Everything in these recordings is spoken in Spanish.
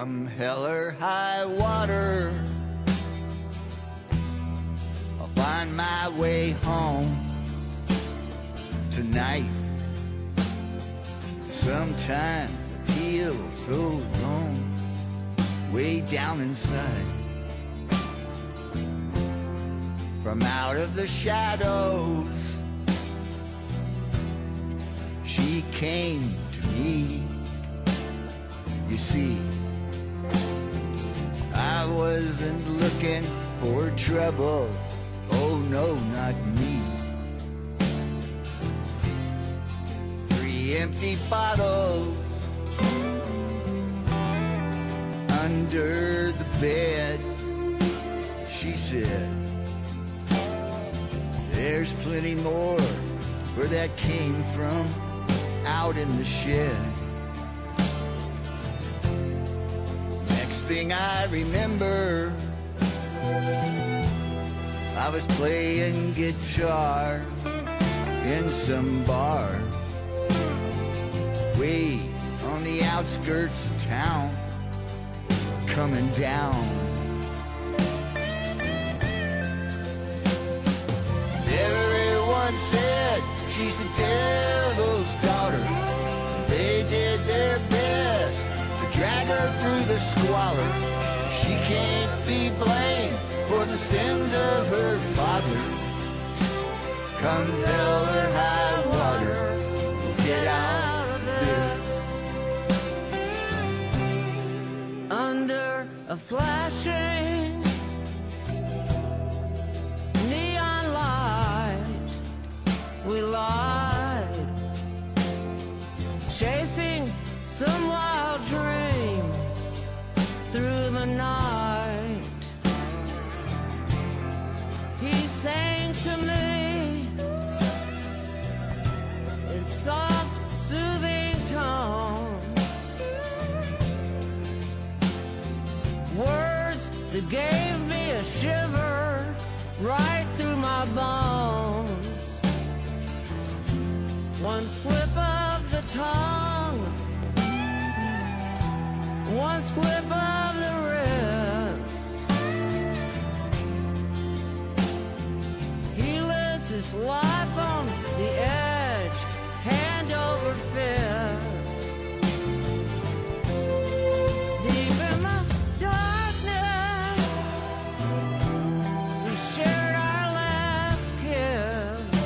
Come hell or high water, I'll find my way home tonight. Sometimes I feel so alone, way down inside. From out of the shadows, she came to me. You see, I wasn't looking for trouble, oh no, not me. 3 empty bottles under the bed, she said, there's plenty more where that came from, out in the shed. Thing I remember, I was playing guitar in some bar way on the outskirts of town, coming down. Everyone said she's the devil's daughter. They did their best to drag her through the squalor. She can't be blamed for the sins of her father. Come hell or high water, we'll get out of this. Under a flashing neon light, we lied, chasing some wild dream through the night. He sang to me in soft, soothing tones, words that gave me a shiver right through my bones. One slip of the tongue, one slip of the wrist, he lives his life on the edge, hand over fist. Deep in the darkness, we shared our last kiss,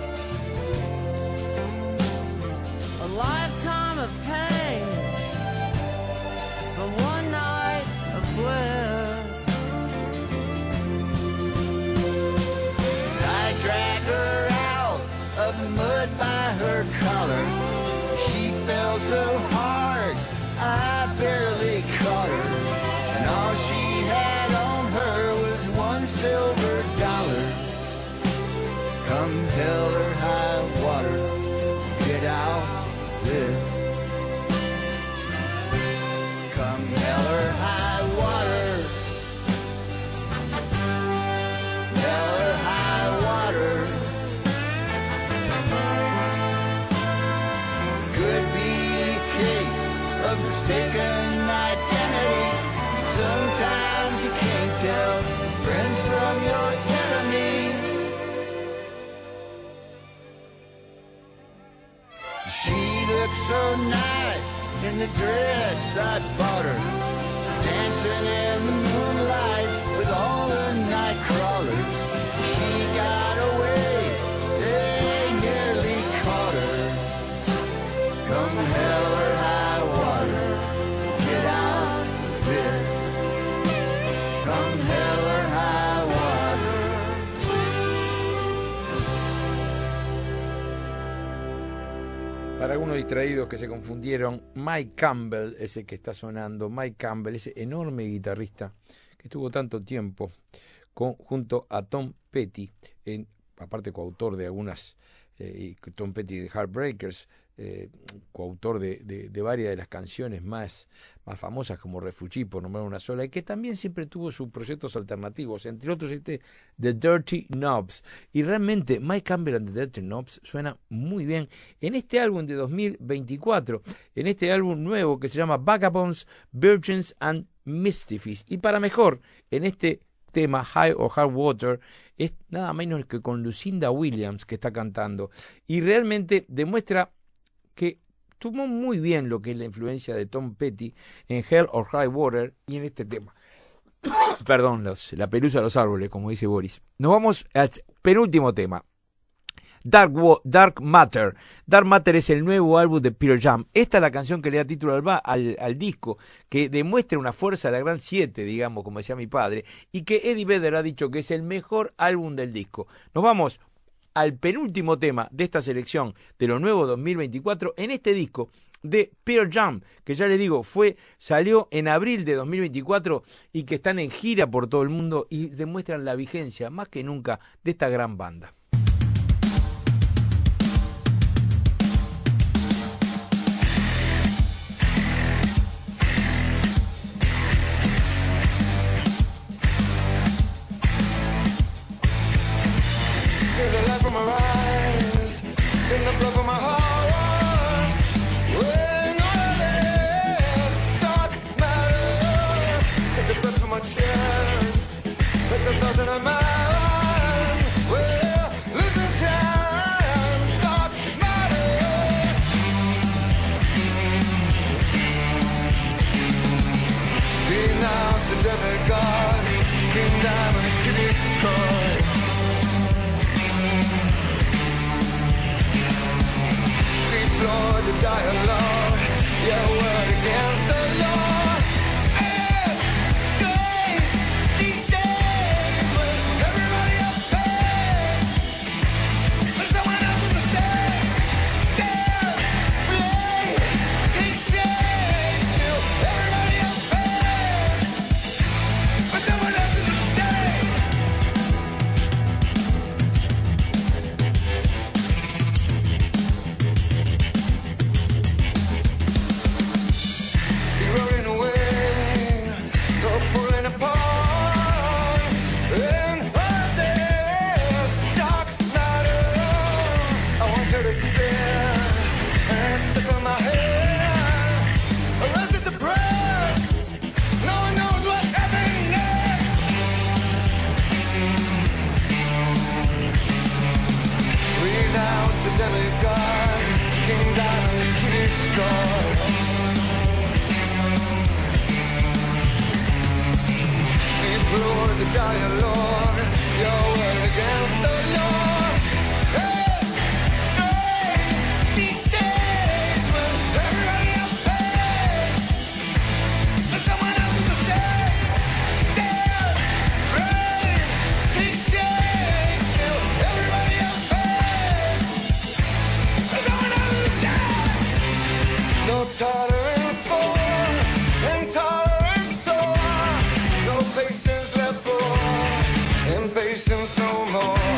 a lifetime of pain for one night of bliss. I dragged her out of the mud by her collar. She fell so hard, I barely caught her. And all she had on her was $1 silver. Come hell or high water, get out of this. Come hell or high water, hell or high water. Could be a case of mistaken identity. Sometimes you can't tell friends from your enemies. She looked so nice in the dress I bought her, dancing in the moonlight with all the night crawlers. She got away, they nearly caught her. Come hell or high water, get out of this. Come hell or high water. Para algunos distraídos que se confundieron, Mike Campbell, ese que está sonando, Mike Campbell, ese enorme guitarrista que estuvo tanto tiempo junto a Tom Petty, aparte coautor de algunas, Tom Petty de Heartbreakers, coautor de varias de las canciones más famosas como Refugee, por nombrar una sola, y que también siempre tuvo sus proyectos alternativos, entre otros The Dirty Knobs. Y realmente Mike Campbell and the Dirty Knobs suena muy bien en este álbum de 2024, en este álbum nuevo que se llama Vagabonds, Virgins and Mystifies. Y para mejor, en este tema High or Hard Water, es nada menos que con Lucinda Williams que está cantando, y realmente demuestra que tomó muy bien lo que es la influencia de Tom Petty en Hell or High Water y en este tema. Perdón, la pelusa de los árboles, como dice Boris. Nos vamos al penúltimo tema. Dark Matter. Dark Matter es el nuevo álbum de Pearl Jam. Esta es la canción que le da título al disco, que demuestra una fuerza de la gran 7, digamos, como decía mi padre, y que Eddie Vedder ha dicho que es el mejor álbum del disco. Nos vamos al penúltimo tema de esta selección de lo nuevo 2024 en este disco de Pearl Jam, que ya les digo, salió en abril de 2024 y que están en gira por todo el mundo y demuestran la vigencia más que nunca de esta gran banda. Dialogue, your word against the law. It's strange these days when everybody else pays, but someone else is the same. Their blame takes shame till everybody else pays, but someone else is the same. Rolling away, no pulling apart. In this dark matter, I want you to sit and stick on my head. Arrested the press, no one knows what happened next. Renounce the demigods, King Diamond, Kitty Scott. Through the dialogue, your word against the law. It's strange these days when everybody else pays, but someone else is the same. Their brain takes shame till everybody else pays, but someone else is the same. No tolerance for intolerance, so no patience left for impatience no more.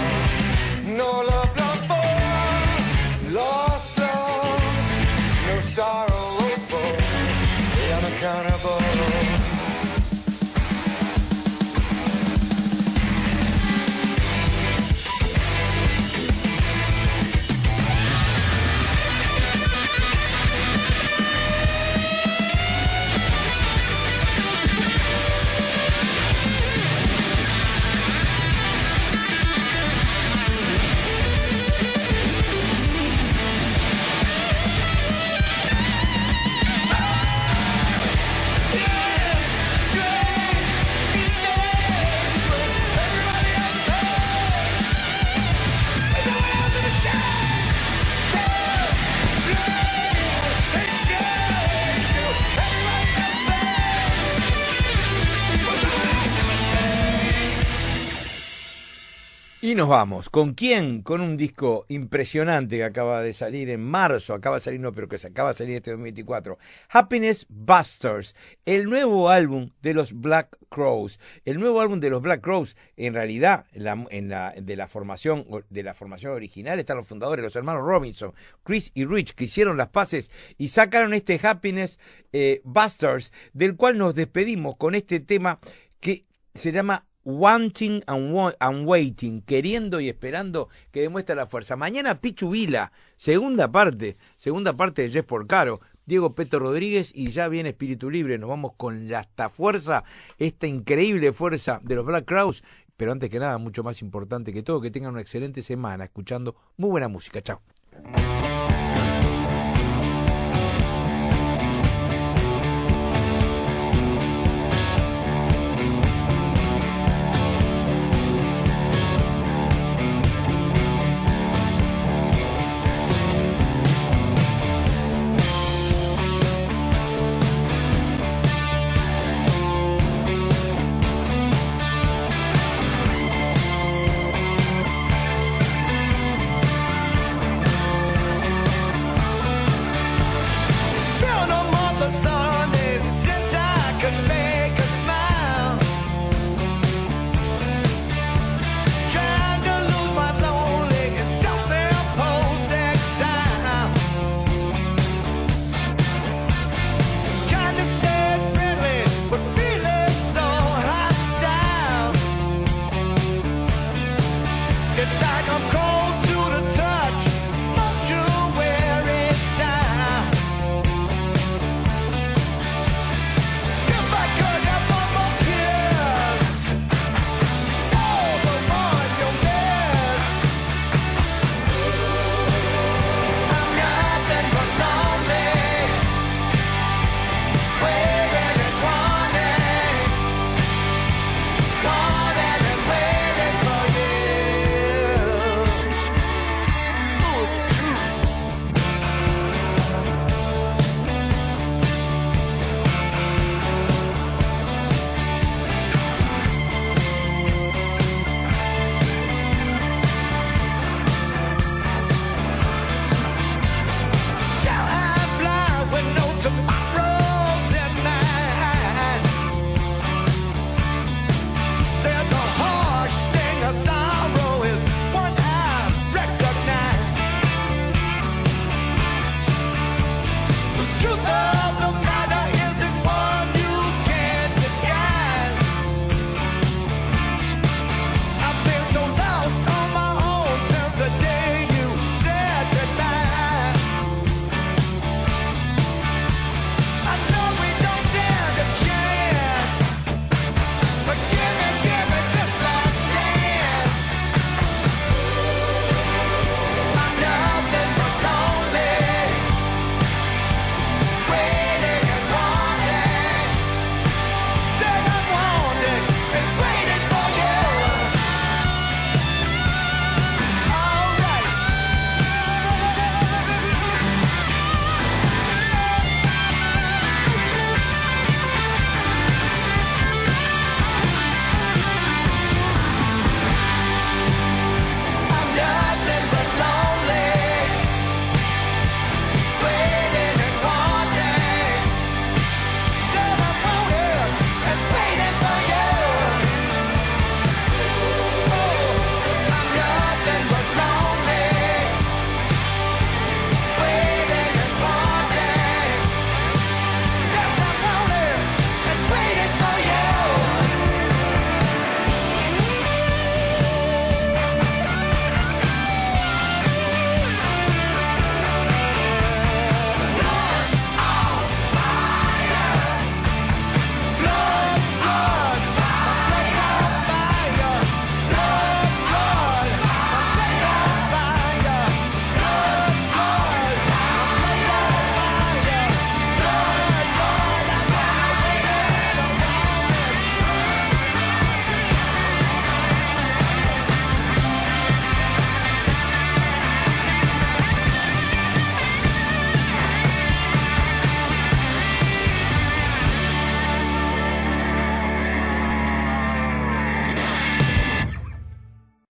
Y nos vamos. ¿Con quién? Con un disco impresionante que acaba de salir en marzo. Acaba de salir, no, pero que se acaba de salir este 2024. Happiness Busters. El nuevo álbum de los Black Crowes. El nuevo álbum de los Black Crowes, en realidad, de la formación original están los fundadores, los hermanos Robinson, Chris y Rich, que hicieron las paces y sacaron este Happiness Busters, del cual nos despedimos con este tema que se llama Wanting and Waiting, queriendo y esperando, que demuestra la fuerza. Mañana Pichu Vila, segunda parte de Jeff Porcaro, Diego Peto Rodríguez, y ya viene Espíritu Libre. Nos vamos con esta fuerza, esta increíble fuerza de los Black Crowes. Pero antes que nada, mucho más importante que todo, que tengan una excelente semana escuchando muy buena música. Chao.